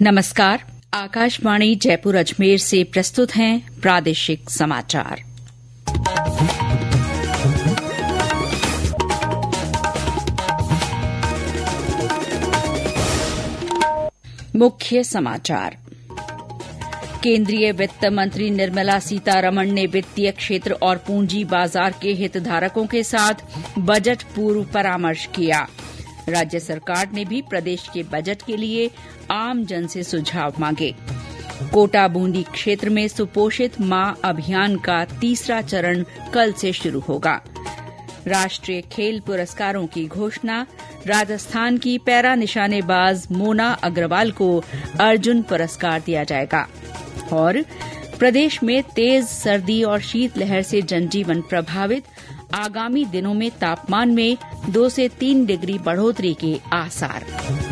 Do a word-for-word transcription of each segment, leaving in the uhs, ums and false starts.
नमस्कार। आकाशवाणी जयपुर अजमेर से प्रस्तुत हैं प्रादेशिक समाचार। मुख्य समाचार। केंद्रीय वित्त मंत्री निर्मला सीतारमण ने वित्तीय क्षेत्र और पूंजी बाजार के हितधारकों के साथ बजट पूर्व परामर्श किया। राज्य सरकार ने भी प्रदेश के बजट के लिए आम जन से सुझाव मांगे। कोटा बूंदी क्षेत्र में सुपोषित मां अभियान का तीसरा चरण कल से शुरू होगा। राष्ट्रीय खेल पुरस्कारों की घोषणा। राजस्थान की पैरा निशानेबाज मोना अग्रवाल को अर्जुन पुरस्कार दिया जाएगा। और प्रदेश में तेज सर्दी और शीतलहर से जनजीवन प्रभावित। आगामी दिनों में तापमान में दो से तीन डिग्री बढ़ोतरी के आसार।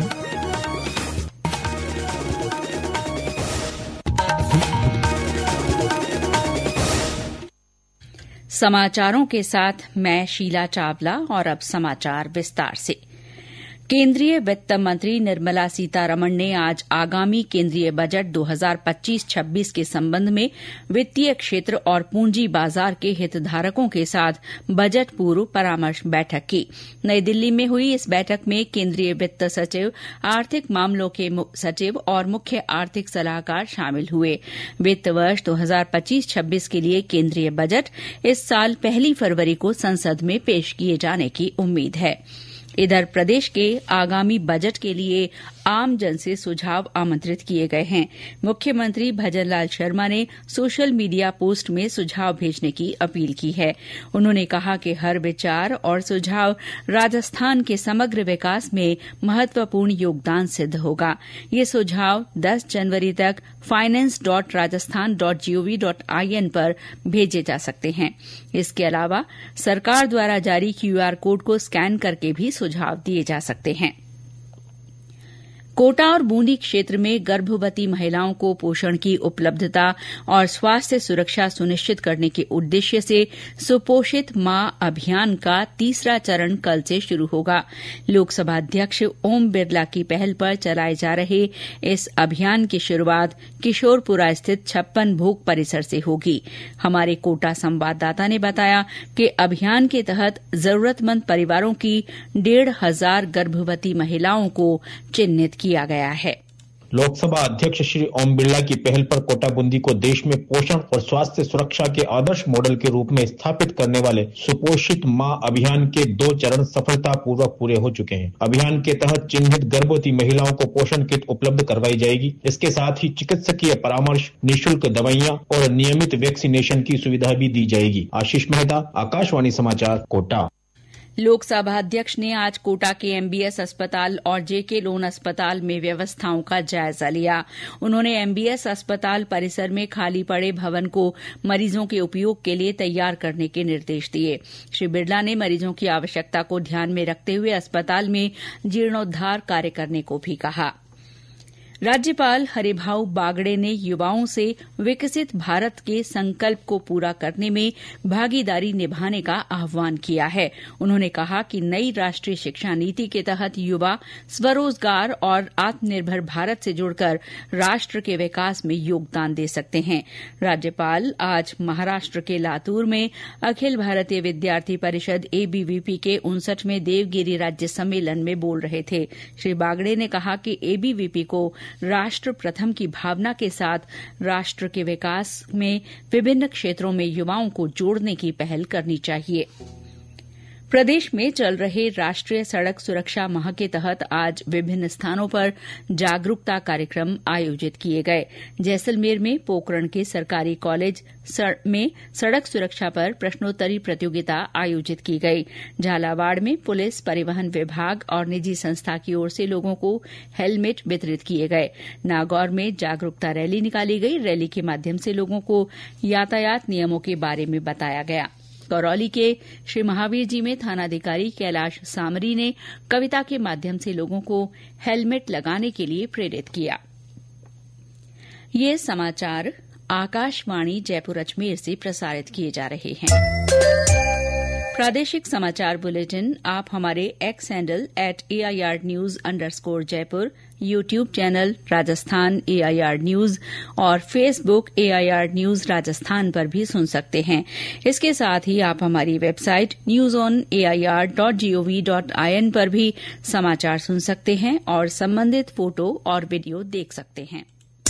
समाचारों के साथ मैं शीला चावला और अब समाचार विस्तार से। केंद्रीय वित्त मंत्री निर्मला सीतारमण ने आज आगामी केंद्रीय बजट दो हज़ार पच्चीस छब्बीस के संबंध में वित्तीय क्षेत्र और पूंजी बाजार के हितधारकों के साथ बजट पूर्व परामर्श बैठक की। नई दिल्ली में हुई इस बैठक में केंद्रीय वित्त सचिव, आर्थिक मामलों के सचिव और मुख्य आर्थिक सलाहकार शामिल हुए। वित्त वर्ष दो हज़ार पच्चीस छब्बीस के लिए केंद्रीय बजट इस साल पहली फरवरी को संसद में पेश किए जाने की उम्मीद है। इधर प्रदेश के आगामी बजट के लिए आम जन से सुझाव आमंत्रित किए गए हैं। मुख्यमंत्री भजनलाल शर्मा ने सोशल मीडिया पोस्ट में सुझाव भेजने की अपील की है। उन्होंने कहा कि हर विचार और सुझाव राजस्थान के समग्र विकास में महत्वपूर्ण योगदान सिद्ध होगा। ये सुझाव दस जनवरी तक finance dot Rajasthan dot gov dot I N पर भेजे जा सकते हैं। इसके अलावा सरकार द्वारा जारी क्यूआर कोड को स्कैन करके भी सुझाव दिए जा सकते हैं। कोटा और बूंदी क्षेत्र में गर्भवती महिलाओं को पोषण की उपलब्धता और स्वास्थ्य सुरक्षा सुनिश्चित करने के उद्देश्य से सुपोषित मां अभियान का तीसरा चरण कल से शुरू होगा। लोकसभा अध्यक्ष ओम बिरला की पहल पर चलाए जा रहे इस अभियान की शुरूआत किशोरपुरा स्थित छप्पन भोग परिसर से होगी। हमारे कोटा संवाददाता ने बताया कि अभियान के तहत जरूरतमंद परिवारों की डेढ़ हजार गर्भवती महिलाओं को चिन्हित किया गया है। लोकसभा अध्यक्ष श्री ओम बिरला की पहल पर कोटा बूंदी को देश में पोषण और स्वास्थ्य सुरक्षा के आदर्श मॉडल के रूप में स्थापित करने वाले सुपोषित मां अभियान के दो चरण सफलतापूर्वक पूरे हो चुके हैं। अभियान के तहत चिन्हित गर्भवती महिलाओं को पोषण किट उपलब्ध करवाई जाएगी। इसके साथ ही चिकित्सकीय परामर्श, निःशुल्क दवाइयां और नियमित वैक्सीनेशन की सुविधा भी दी जाएगी। आशीष मेहता, आकाशवाणी समाचार, कोटा। लोकसभा अध्यक्ष ने आज कोटा के एमबीएस अस्पताल और जेके लोन अस्पताल में व्यवस्थाओं का जायजा लिया। उन्होंने एमबीएस अस्पताल परिसर में खाली पड़े भवन को मरीजों के उपयोग के लिए तैयार करने के निर्देश दिए। श्री बिरला ने मरीजों की आवश्यकता को ध्यान में रखते हुए अस्पताल में जीर्णोद्धार कार्य करने को भी कहा। राज्यपाल हरिभाऊ बागड़े ने युवाओं से विकसित भारत के संकल्प को पूरा करने में भागीदारी निभाने का आह्वान किया है। उन्होंने कहा कि नई राष्ट्रीय शिक्षा नीति के तहत युवा स्वरोजगार और आत्मनिर्भर भारत से जुड़कर राष्ट्र के विकास में योगदान दे सकते हैं। राज्यपाल आज महाराष्ट्र के लातूर में अखिल भारतीय विद्यार्थी परिषद एबीवीपी के उनसठवें देवगिरी राज्य सम्मेलन में बोल रहे थे। श्री बागड़े ने कहा कि एबीवीपी को राष्ट्र प्रथम की भावना के साथ राष्ट्र के विकास में विभिन्न क्षेत्रों में युवाओं को जोड़ने की पहल करनी चाहिए। प्रदेश में चल रहे राष्ट्रीय सड़क सुरक्षा माह के तहत आज विभिन्न स्थानों पर जागरूकता कार्यक्रम आयोजित किए गए। जैसलमेर में पोकरण के सरकारी कॉलेज में सड़क सुरक्षा पर प्रश्नोत्तरी प्रतियोगिता आयोजित की गई। झालावाड़ में पुलिस, परिवहन विभाग और निजी संस्था की ओर से लोगों को हेलमेट वितरित किए गए। नागौर में जागरूकता रैली निकाली गई। रैली के माध्यम से लोगों को यातायात नियमों के बारे में बताया गया। करौली के श्री महावीर जी में थानाधिकारी कैलाश सामरी ने कविता के माध्यम से लोगों को हेलमेट लगाने के लिए प्रेरित किया। ये समाचार आकाशवाणी जयपुर अजमेर से प्रसारित किए जा रहे हैं। प्रादेशिक समाचार बुलेटिन आप हमारे X handle at A I R news underscore Jaipur, YouTube channel Rajasthan A I R news और Facebook A I R news Rajasthan पर भी सुन सकते हैं। इसके साथ ही आप हमारी website news on A I R dot G O V dot I N पर भी समाचार सुन सकते हैं और संबंधित फोटो और वीडियो देख सकते हैं।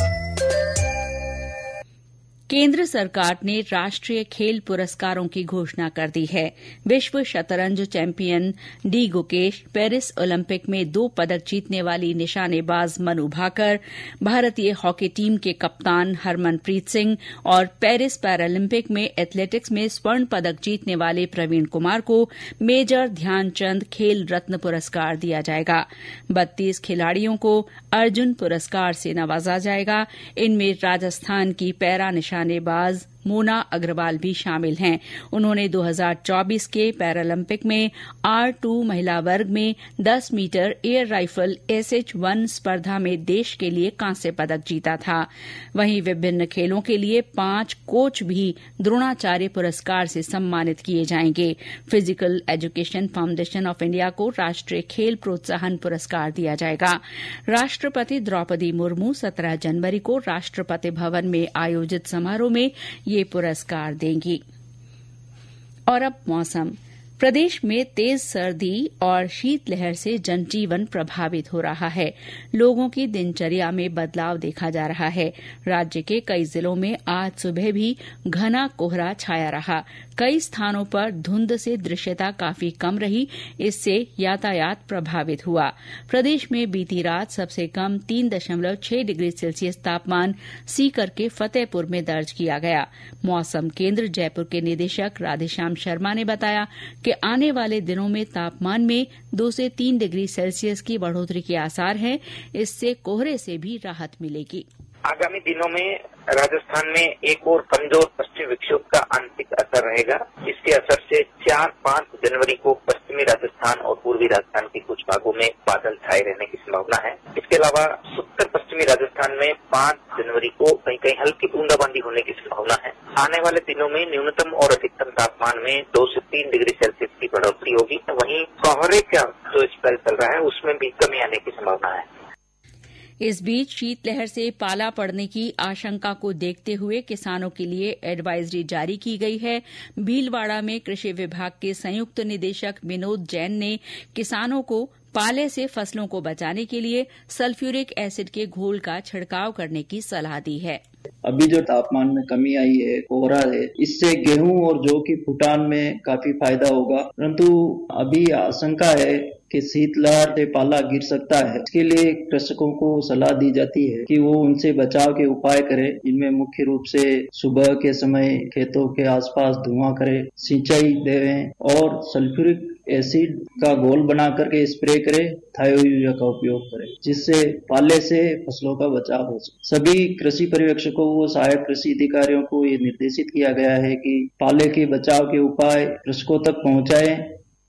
केंद्र सरकार ने राष्ट्रीय खेल पुरस्कारों की घोषणा कर दी है। विश्व शतरंज champion D Gukesh, Paris Olympic में दो पदक जीतने वाली निशानेबाज मनु भाकर, भारतीय हॉकी टीम के कप्तान हरमनप्रीत सिंह और पेरिस पैरालंपिक में एथलेटिक्स में स्वर्ण पदक जीतने वाले प्रवीण कुमार को मेजर ध्यानचंद खेल रत्न पुरस्कार दिया जाएगा। बत्तीस खिलाड़ियों को अर्जुन पुरस्कार से नवाजा जाएगा। इनमें राजस्थान की पैरा निशानेबाज मोना अग्रवाल भी शामिल हैं। उन्होंने दो हज़ार चौबीस के पैरालंपिक में आर टू महिला वर्ग में दस metre air rifle S H one स्पर्धा में देश के लिए कांस्य पदक जीता था। वहीं विभिन्न खेलों के लिए पांच कोच भी द्रोणाचार्य पुरस्कार से सम्मानित किए जाएंगे। Physical education foundation of India को राष्ट्रीय खेल प्रोत्साहन पुरस्कार दिया जाएगा। राष्ट्रपति द्रौपदी मुर्मू सत्रह जनवरी को राष्ट्रपति भवन में आयोजित समारोह में ये पुरस्कार देंगी। और अब मौसम। प्रदेश में तेज सर्दी और शीतलहर से जनजीवन प्रभावित हो रहा है। लोगों की दिनचर्या में बदलाव देखा जा रहा है। राज्य के कई जिलों में आज सुबह भी घना कोहरा छाया रहा। कई स्थानों पर धुंध से दृश्यता काफी कम रही। इससे यातायात प्रभावित हुआ। प्रदेश में बीती रात सबसे कम तीन दशमलव छह डिग्री सेल्सियस तापमान सीकर के फतेहपुर में दर्ज किया गया। मौसम केंद्र जयपुर के निदेशक राधेश्याम शर्मा ने बताया कि आने वाले दिनों में तापमान में दो से तीन डिग्री सेल्सियस की बढ़ोतरी के आसार हैं। इससे कोहरे से भी राहत मिलेगी। आगामी दिनों में राजस्थान में एक और कमजोर पश्चिमी विक्षोभ का आंशिक असर रहेगा। इसके असर से चार पांच जनवरी को पश्चिमी राजस्थान और पूर्वी राजस्थान के कुछ भागों में बादल छाए रहने की संभावना है। इसके अलावा उत्तर पश्चिमी राजस्थान में पांच जनवरी को कहीं कहीं हल्की बूंदाबांदी होने की संभावना है। आने वाले दिनों में न्यूनतम और अधिकतम तापमान में दो से तीन डिग्री सेल्सियस की बढ़ोतरी होगी। वहीं कोहरे का जो स्पेल चल रहा है उसमें भी कमी आने की संभावना है। इस बीच शीतलहर से पाला पड़ने की आशंका को देखते हुए किसानों के लिए एडवाइजरी जारी की गई है। भीलवाड़ा में कृषि विभाग के संयुक्त निदेशक विनोद जैन ने किसानों को पाले से फसलों को बचाने के लिए सल्फ्यूरिक एसिड के घोल का छिड़काव करने की सलाह दी है। अभी जो तापमान में कमी आई है, कोहरा है, इससे गेहूं और जौ की फुटान में काफी फायदा होगा। परंतु अभी आशंका है कि शीतलहर से पाला गिर सकता है। इसके लिए कृषकों को सलाह दी जाती है कि वो उनसे बचाव के उपाय करें। इनमें मुख्य रूप से सुबह के समय खेतों के आसपास धुआं करें, सिंचाई देवें और सल्फ्यूरिक एसिड का घोल बना करके स्प्रे करें, थायो यूरिया का उपयोग करें, जिससे पाले से फसलों का बचाव हो सके। सभी कृषि पर्यवेक्षकों व सहायक कृषि अधिकारियों को ये निर्देशित किया गया है कि पाले के बचाव के उपाय कृषकों तक पहुंचाएं।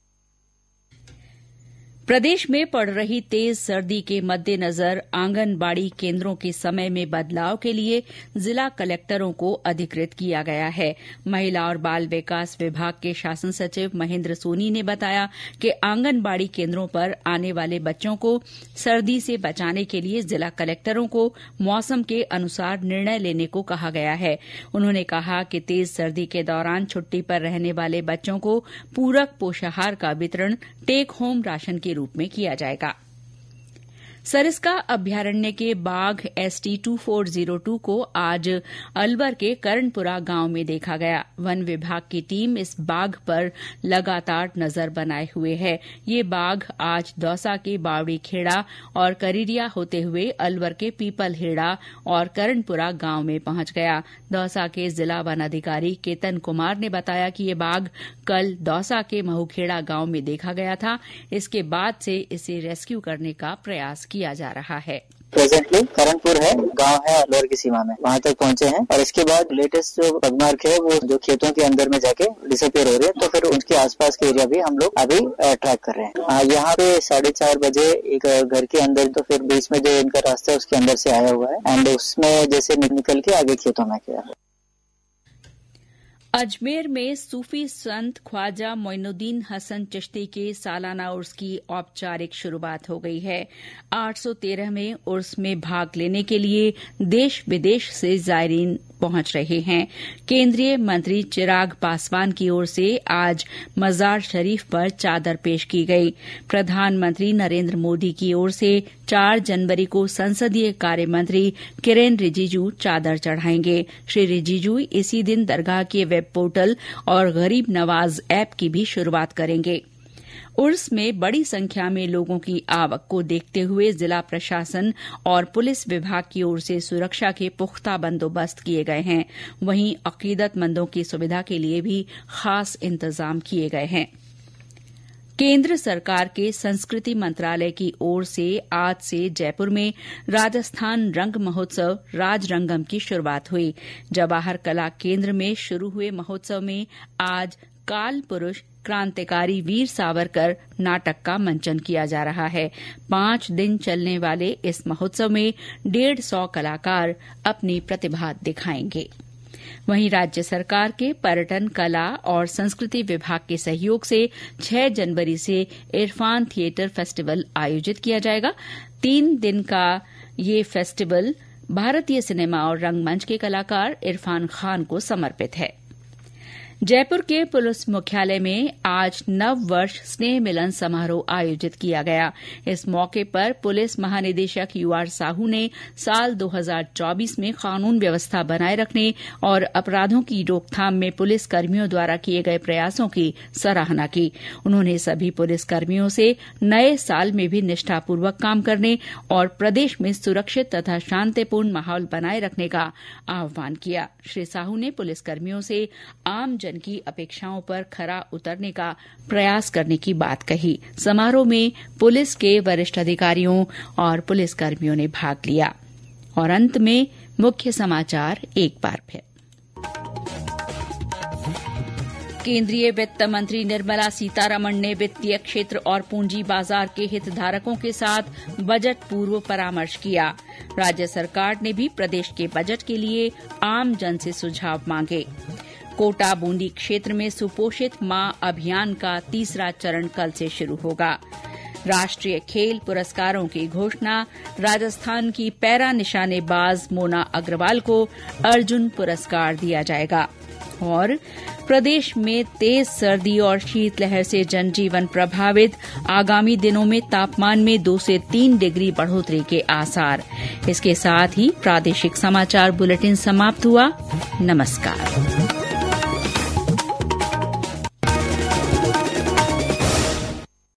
प्रदेश में पड़ रही तेज सर्दी के मद्देनजर आंगनबाड़ी केंद्रों के समय में बदलाव के लिए जिला कलेक्टरों को अधिकृत किया गया है। महिला और बाल विकास विभाग के शासन सचिव महेंद्र सोनी ने बताया कि आंगनबाड़ी केंद्रों पर आने वाले बच्चों को सर्दी से बचाने के लिए जिला कलेक्टरों को मौसम के अनुसार निर्णय लेने को कहा गया है। उन्होंने कहा कि तेज सर्दी के दौरान छुट्टी पर रहने वाले बच्चों को पूरक पोषाहार का वितरण टेक होम राशन के रूप में किया जाएगा। सरिस्का अभ्यारण्य के बाघ S T two four zero two को आज अलवर के करणपुरा गांव में देखा गया। वन विभाग की टीम इस बाघ पर लगातार नजर बनाए हुए है। ये बाघ आज दौसा के बावड़ी खेड़ा और करीरिया होते हुए अलवर के पीपल हेड़ा और करणपुरा गांव में पहुंच गया। दौसा के जिला वन अधिकारी केतन कुमार ने बताया कि ये बाघ कल दौसा के महूखेड़ा गांव में देखा गया था। इसके बाद से इसे रेस्क्यू करने का प्रयास किया जा रहा है। प्रेजेंटली करणपुर है, गांव है अलवर की सीमा में, वहां तक पहुंचे हैं और इसके बाद लेटेस्ट जो पगमार्क है वो जो खेतों के अंदर में जाके डिसअपियर हो रहे हैं, तो फिर उनके आसपास के एरिया भी हम लोग अभी ट्रैक कर रहे हैं। यहाँ पे साढ़े चार बजे एक घर के अंदर, तो फिर बीच में जो इनका रास्ता है उसके अंदर से आया हुआ है एंड उसमें जैसे निकल के आगे खेतों में गया। अजमेर में सूफी संत ख्वाजा मोइनुद्दीन हसन चिश्ती के सालाना उर्स की औपचारिक शुरूआत हो गई है। आठ सौ तेरहवें उर्स में भाग लेने के लिए देश विदेश से जायरीन पहुंच रहे हैं। केंद्रीय मंत्री चिराग पासवान की ओर से आज मजार शरीफ पर चादर पेश की गई। प्रधानमंत्री नरेंद्र मोदी की ओर से चार जनवरी को संसदीय कार्य मंत्री किरेन रिजिजू चादर चढ़ाएंगे। श्री रिजिजू इसी दिन दरगाह के वेब पोर्टल और गरीब नवाज ऐप की भी शुरूआत करेंगे। उर्स में बड़ी संख्या में लोगों की आवक को देखते हुए जिला प्रशासन और पुलिस विभाग की ओर से सुरक्षा के पुख्ता बंदोबस्त किए गए हैं। वहीं अकीदतमंदों की सुविधा के लिए भी खास इंतजाम किए गए हैं। केंद्र सरकार के संस्कृति मंत्रालय की ओर से आज से जयपुर में राजस्थान रंग महोत्सव राजरंगम की शुरूआत हुई। जवाहर कला केंद्र में शुरू हुए महोत्सव में आज काल पुरुष क्रांतिकारी वीर सावरकर नाटक का मंचन किया जा रहा है। पांच दिन चलने वाले इस महोत्सव में डेढ़ सौ कलाकार अपनी प्रतिभा दिखाएंगे। वहीं राज्य सरकार के पर्यटन, कला और संस्कृति विभाग के सहयोग से छह जनवरी से इरफान थिएटर फेस्टिवल आयोजित किया जाएगा। तीन दिन का ये फेस्टिवल भारतीय सिनेमा और रंगमंच के कलाकार इरफान खान को समर्पित है। जयपुर के पुलिस मुख्यालय में आज नव वर्ष स्नेह मिलन समारोह आयोजित किया गया। इस मौके पर पुलिस महानिदेशक यू आर साहू ने साल दो हज़ार चौबीस में कानून व्यवस्था बनाए रखने और अपराधों की रोकथाम में पुलिस कर्मियों द्वारा किए गए प्रयासों की सराहना की। उन्होंने सभी पुलिस कर्मियों से नए साल में भी निष्ठापूर्वक काम करने और प्रदेश में सुरक्षित तथा शांतिपूर्ण माहौल बनाए रखने का आह्वान किया। श्री साहू ने पुलिस कर्मियों से आम की अपेक्षाओं पर खरा उतरने का प्रयास करने की बात कही। समारोह में पुलिस के वरिष्ठ अधिकारियों और पुलिसकर्मियों ने भाग लिया। और अंत में मुख्य समाचार एक बार फिर। केंद्रीय वित्त मंत्री निर्मला सीतारमण ने वित्तीय क्षेत्र और पूंजी बाजार के हितधारकों के साथ बजट पूर्व परामर्श किया। राज्य सरकार ने भी प्रदेश के बजट के लिए आम जन से सुझाव मांगे। कोटा बूंदी क्षेत्र में सुपोषित मां अभियान का तीसरा चरण कल से शुरू होगा। राष्ट्रीय खेल पुरस्कारों की घोषणा, राजस्थान की पैरा निशानेबाज मोना अग्रवाल को अर्जुन पुरस्कार दिया जाएगा। और प्रदेश में तेज सर्दी और शीतलहर से जनजीवन प्रभावित, आगामी दिनों में तापमान में दो से तीन डिग्री बढ़ोतरी के आसार। इसके साथ ही प्रादेशिक समाचार बुलेटिन समाप्त हुआ। नमस्कार।